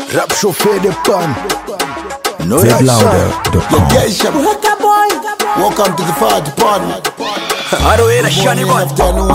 Rap chauffeur de panne. No Zlouder.com. Welcome to the party party. Aroera shani boy.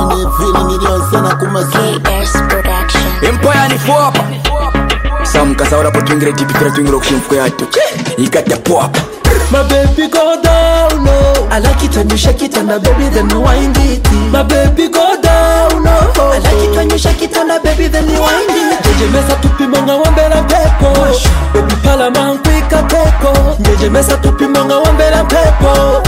Empire ni fuapa. Sam kasaura potungire tipikira tungiro kushimfuko yato. Ikata pop. My baby go down, no. I like it when you shake it and the baby then you wind it. My baby go down, no. I like it when you shake it and the baby then you wind it. Jeje mesa tupi monga wambela pepo. Baby pala mankwika teko. Jeje mesa tupi monga wambela pepo.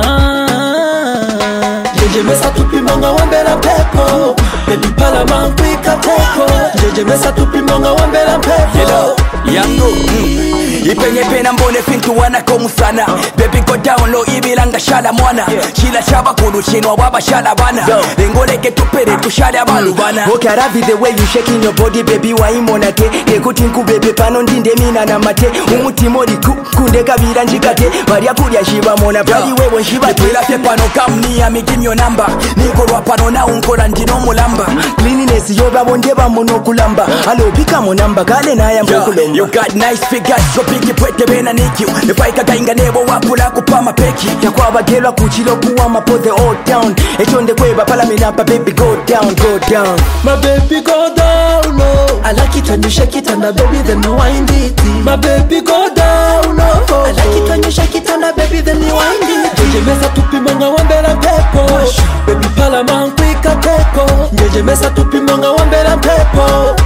Jeje mesa tupi monga wambela pepo. Baby pala mankwika teko. Jeje mesa tupi monga wambela pepo. Hello, yango. Ipenye pena mbone fintu wanako musana. Baby go down low ibilanga shala mwana. Chila chaba kulu chinwa waba shala bana. Lengoleke tupere tushale abalu bana. Okay, I love the way you shaking your body, baby. Why monate? Nekutinku bebe pano ndinde mina na mate. Umutimori kunde kabira njikate. Maria kuria shiba mona bali wewe shiba. Pila fe pano kamni ya give me your number. Niko pano na unkola ndino mulamba. Cleanliness yoba bondeba mono kulamba. Hello pika monamba kale na ya mkulomba. You got nice figures, so piki pwete bena nikiu. Nifaika kainga nebo wakula kupama peki. Yakwa bagelwa kuchilo kuwa mapote all down. Echonde kweba pala minapa baby go down, go down. My baby go down, no. I like it when you shake it and the baby then you wind it. My baby go down, no. I like it when you shake it and the baby then you wind it. Jeje mesa tupi monga wambela pepo. Baby pala mankwika teko. Jeje mesa tupi monga wambela pepo.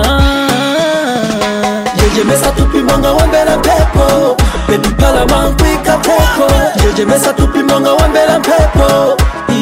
Jeje mesa tupi monga wambela pepo. Baby pala mankwika teko. Jeje mesa tupi monga wambela pepo.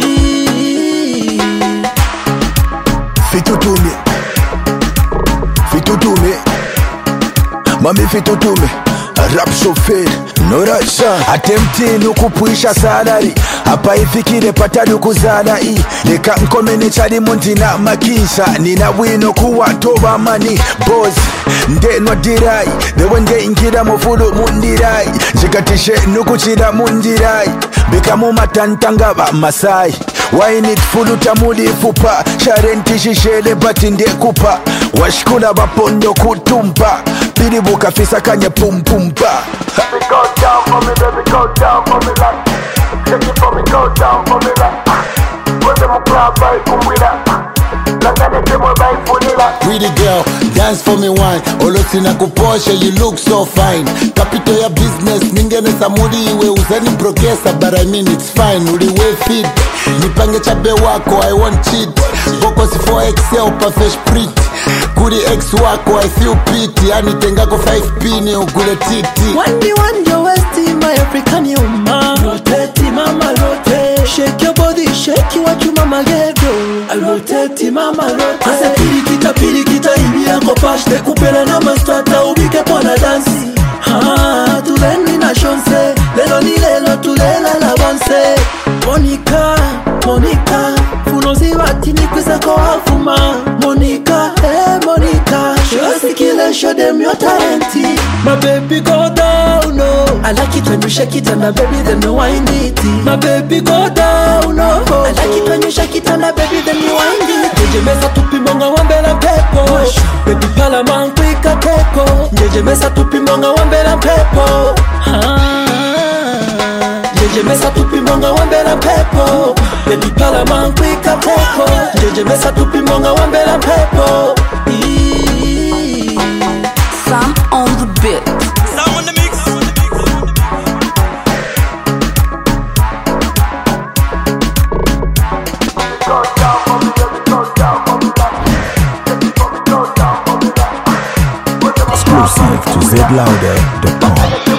Fitutume. Fitutume. Mami fitutume. Rap chauffeur. No rasha. Attempting ukupuisha salary. Hapa ifikire patadu kuzala i. Leka nkomene chali muntina makisha. Nina wino kuwa toba mani. Boss. Ndenwa dirai. Bewende ingira mufulu mundirai. Jikatishe nukuchira mundirai. Bikamu matantanga ba Masai. Wine it fulu tamudi fupa. Sharenti shishele batinde kupa. Washkula bapondo kutumpa. Piribuka fisa kanye pum pumpa. Baby go down for me, baby go down for me like. Shake it for me, go down for me like. Where's my club by Kumwila? Pretty girl, dance for me wine. Olotina kuposha, you look so fine. Capital ya business, ningene samudi iwe uzani prokesa. But I mean it's fine, uliwe fit. Nipange chabe wako, I won't cheat. Boko si 4XL, perfect pretty. Kuri X wako, I feel pity. Yani tengako 5P ni ugule titi. One your waist in my African yuma. Rotate mama rotate. Shake your body, shake you what you mama gave you. I rotate mama rotate. Asa pirikita ibi yako pash. Dekupela na mastata ubike pona dansi. Tuleni na shonse. Lelo ni lelo tulela la bonse. Monica Funozi watini kwisa kwa afuma. Monica show them your talenti. My baby go down, no. I like it when you shake it and the baby then you wind it. My baby go down, no. I like it when you shake it and the baby then you wind it. Jeje mesa tupi monga wambela pepo. Baby pala mankwika teko. Jeje mesa tupi monga wambela pepo. Jeje mesa tupi monga wambela pepo. Baby pala mankwika teko. Jeje mesa tupi monga wambela pepo. Sam on the beat. Sam on the mix. Go down for me, baby go down for me like. Shake it for me, go down for me like. Exclusive to Zlouder.com.